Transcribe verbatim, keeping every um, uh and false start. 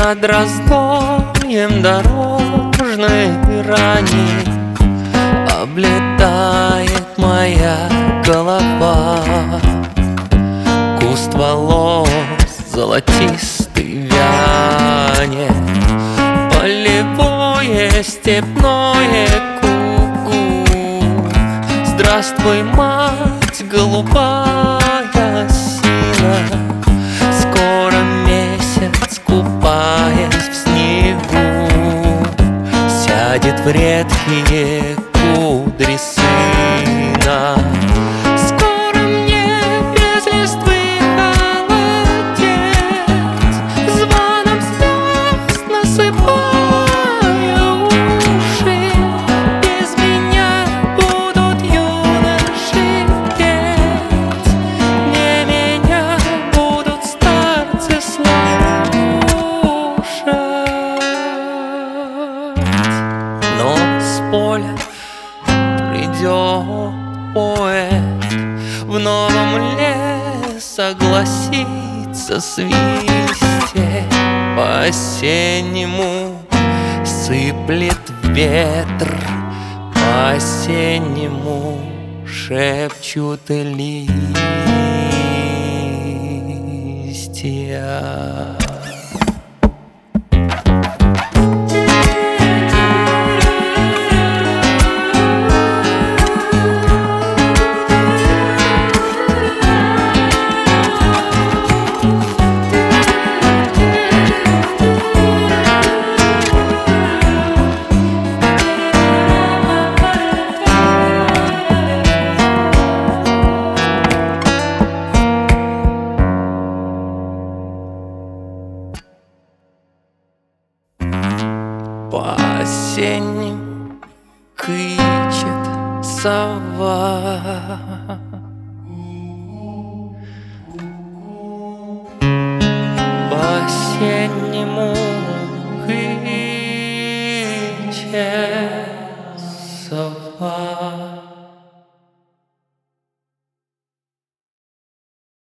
над раздольем дорожной рани облетает моя голова. Куст волос золотистый вянет, полевое степное ку-ку. Здравствуй, мать голубая сила, скоро месяц, купаясь в снегу, сядет в редкие кудри сына. Скоро мне без листвы холодец, звоном слез насыпая уши. Без меня будут юноши петь, не меня будут старцы слушать. Но с поля придет поэт, в новом лес согласится свисте. По-осеннему сыплет ветер, по-осеннему шепчут листья. По-осеннему кричит сова, по-осеннему